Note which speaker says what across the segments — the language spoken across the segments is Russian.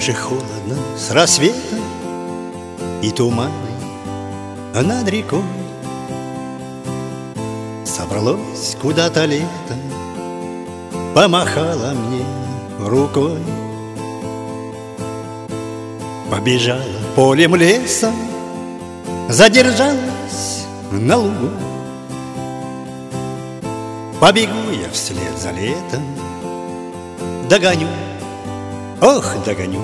Speaker 1: Уже холодно с рассветом, и туманы над рекой. Собралось куда-то лето, помахала мне рукой. Побежала полем лесом, задержалась на лугу. Побегу я вслед за летом, догоню, ох, догоню.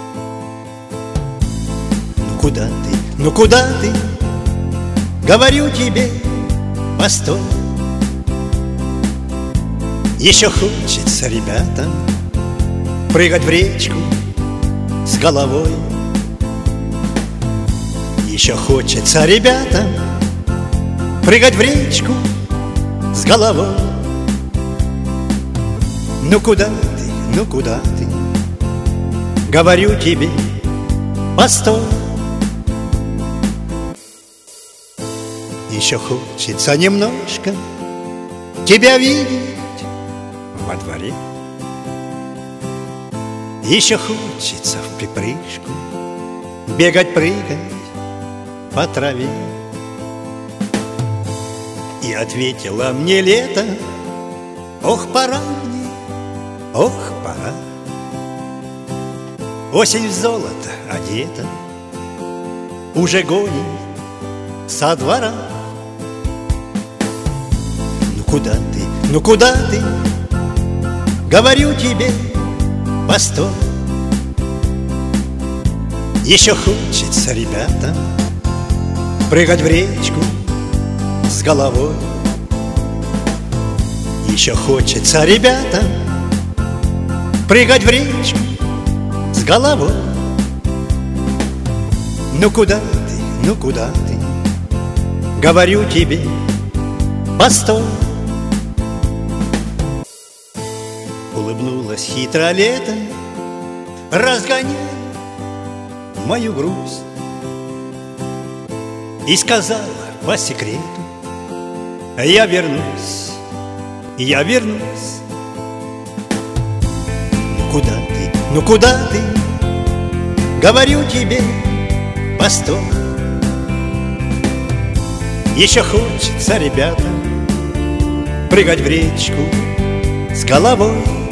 Speaker 1: Ну куда ты, ну куда ты? Говорю тебе, постой. Еще хочется ребятам прыгать в речку с головой. Еще хочется ребятам прыгать в речку с головой. Ну куда ты, ну куда ты? Говорю тебе, постой. Еще хочется немножко тебя видеть во дворе. Еще хочется в припрыжку бегать, прыгать по траве. И ответила мне лето: ох, пора мне, ох, пора. Осень в золото одета, уже гонит со двора. Ну куда ты, ну куда ты? Говорю тебе, постой. Еще хочется ребятам прыгать в речку с головой. Еще хочется ребятам прыгать в речку с головой. Ну куда ты, ну куда ты? Говорю тебе, постой. Улыбнулась хитро лето, разгоняя мою грусть, и сказала по секрету: я вернусь, я вернусь. Ну куда ты, ну куда ты? Говорю тебе, постой. Еще хочется ребятам прыгать в речку с головой.